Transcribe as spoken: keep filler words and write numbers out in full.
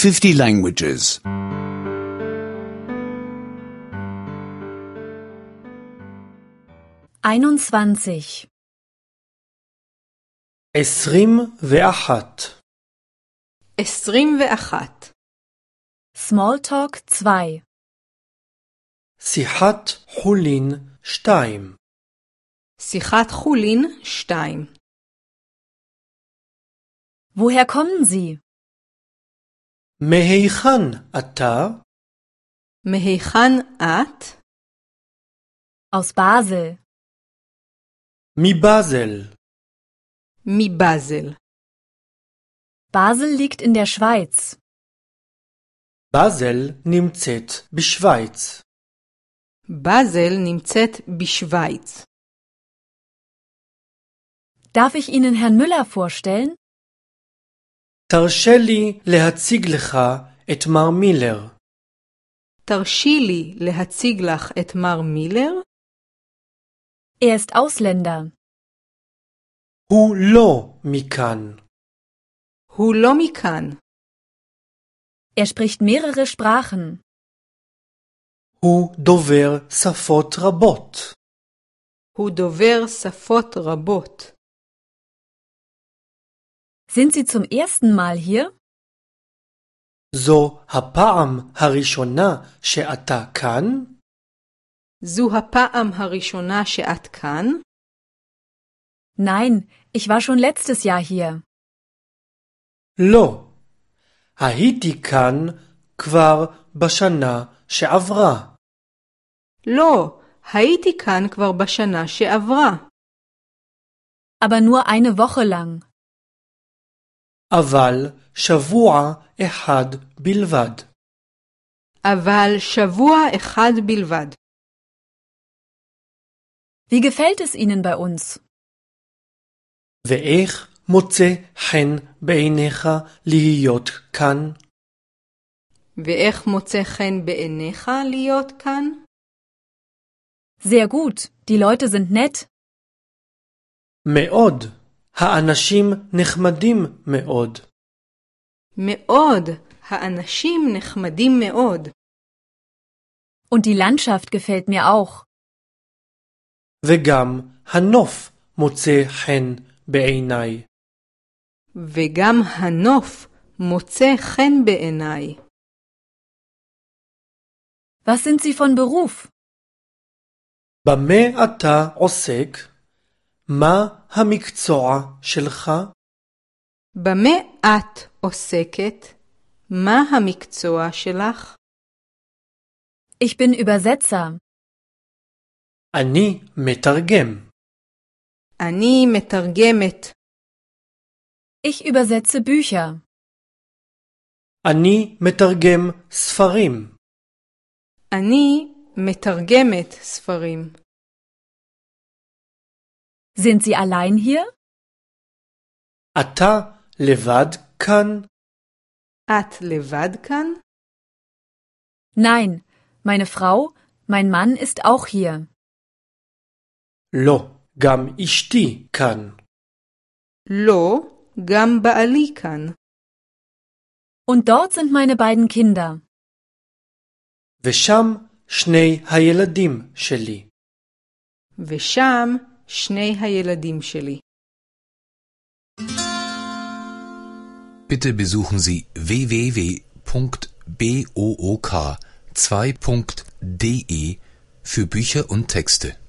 fifty languages. einundzwanzig. עשרים ואחת. עשרים ואחת. Smalltalk zwei. שיחת חולין שתיים. שיחת חולין שתיים. Woher kommen Sie? מהיכן אתה? מהיכן את? Aus Basel. מבאזל. מבאזל. Basel liegt in der Schweiz. באזל נמצאת בשוויץ. באזל נמצאת בשוויץ. Darf ich Ihnen Herrn Müller vorstellen? תרשה לי להציג לך את מר מילר. תרשי לי להציג לך את מר מילר. Er ist Ausländer. הוא לא מכאן. הוא לא מכאן. Er spricht mehrere Sprachen. הוא דובר שפות רבות. הוא דובר שפות רבות. Sind Sie zum ersten Mal hier? זו הפעם הראשונה שאתה כאן? זו הפעם הראשונה שאת כאן? Nein, ich war schon letztes Jahr hier. לא. הייתי כאן כבר בשנה שעברה. לא, הייתי כאן כבר בשנה שעברה. Aber nur eine Woche lang. אבל שבוע אחד בלבד. אבל שבוע אחד בלבד. Wie gefällt es Ihnen bei uns? ואיך מוצא חן בעיניך להיות כאן? ואיך מוצא חן בעיניך להיות כאן? Sehr gut, die Leute sind nett. מאוד. האנשים נחמדים מאוד. מאוד. האנשים נחמדים מאוד. Und die Landschaft gefällt mir auch. וגם הנוף מוצא חן בעיניי. וגם הנוף מוצא חן בעיניי. Was sind Sie von Beruf? במה אתה עוסק? מה המקצוע שלך? במה את עוסקת? מה המקצוע שלך? Ich bin Übersetzer. אני מתרגם. אני מתרגמת. Ich übersetze Bücher. אני מתרגם ספרים. אני מתרגמת ספרים. Sind Sie allein hier? אתה לבד כאן? את לבד כאן? Nein, meine Frau, mein Mann ist auch hier. לא, גם אשתי כאן. לא, גם בעלי כאן. Und dort sind meine beiden Kinder. ושם שני הילדים שלי. ושם שני הילדים שלי. Bitte besuchen Sie w w w punkt book zwei punkt de für Bücher und Texte.